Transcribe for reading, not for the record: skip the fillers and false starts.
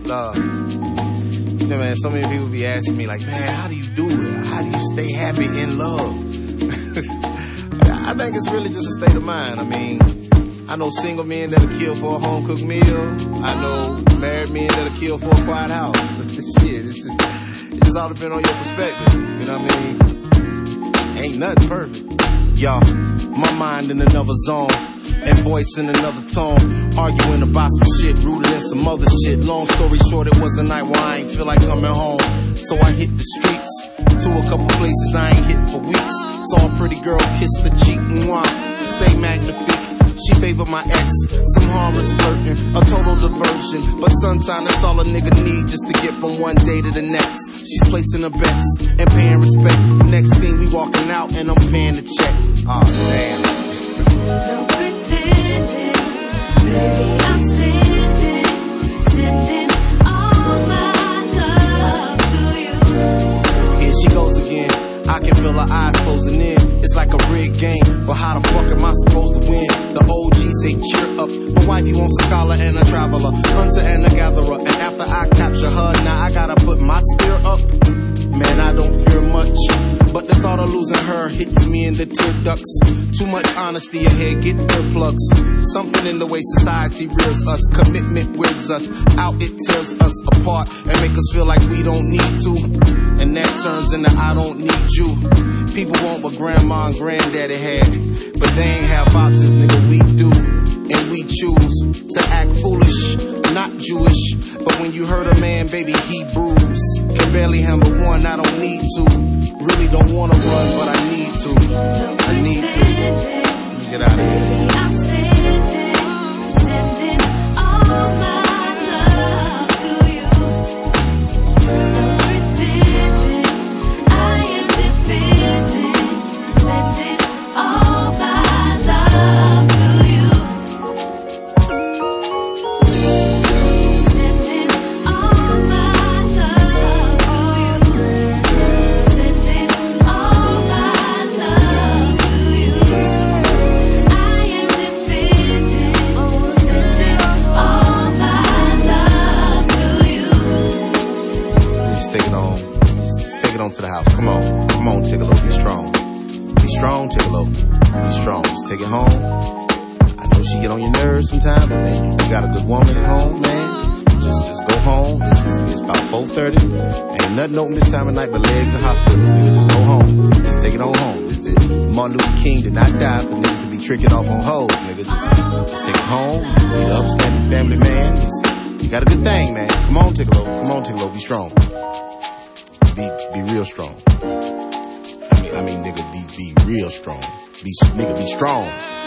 love. You know, man, so many people be asking me like, man, how do you do it? How do you stay happy in love? I think it's really just a state of mind. I mean, I know single men that'll kill for a home-cooked meal. I know married men that'll kill for a quiet house. Shit, it just all depends on your perspective. You know what I mean? Ain't nothing perfect. Y'all, my mind in another zone and voice in another tone, arguing about some shit rooted in some other shit. Long story short, it was a night where I ain't feel like coming home, so I hit the streets to a couple places I ain't hit for weeks. Saw a pretty girl kiss the cheek, mwah, say magnifique. She favored my ex, some harmless flirting, a total diversion. But sometimes that's all a nigga need just to get from one day to the next. She's placing her bets and paying respect. Next thing we walking out and I'm paying the check. Aw, damn. No pretending, baby, I'm sending all my love to you. Here she goes again, I can feel her eyes closing in. It's like a rigged game, but how the fuck am I supposed to win? The OG say cheer up, my wifey wants a scholar and a traveler, hunter and a gatherer. And after I capture her, now I gotta put my spear up. Man, I don't fear much, but the thought of losing her hits me in the tear ducts. Too much honesty ahead, get earplugs. Something in the way society rears us, commitment wears us out, it tears us apart and make us feel like we don't need to. And that turns into I don't need you. People want what grandma and granddaddy had, but they ain't have options, nigga, we do. And we choose to act foolish, not Jewish. But when you hurt a man, baby, he bruised. Can barely handle one, I don't need to. Really don't wanna run, but I need to. I need to. Let me get out of here. I'm sending all my love to you. No pretending, I am defending, sending all my love to you. Sending all my love to you. Sending all my love to you. I am defending, sending all my love to you. Just take it on. Just take it on to the house. Come on. Come on, Tigolo. Be strong. Be strong, Tigolo. Be strong. Just take it home. I know she get on your nerves sometimes, but man, you got a good woman at home, man. Just go home. It's about 4:30. Ain't nothing open this time of night but legs and hospitals, nigga. Just go home. Just take it on home. Martin Luther King did not die for niggas to be tricking off on hoes, nigga. Just take it home. Be the upstanding family man. You got a good thing, man. Come on, Tigolo. Come on, Tigolo. Be strong. Be real strong. I mean, nigga, be real strong. Nigga, be strong.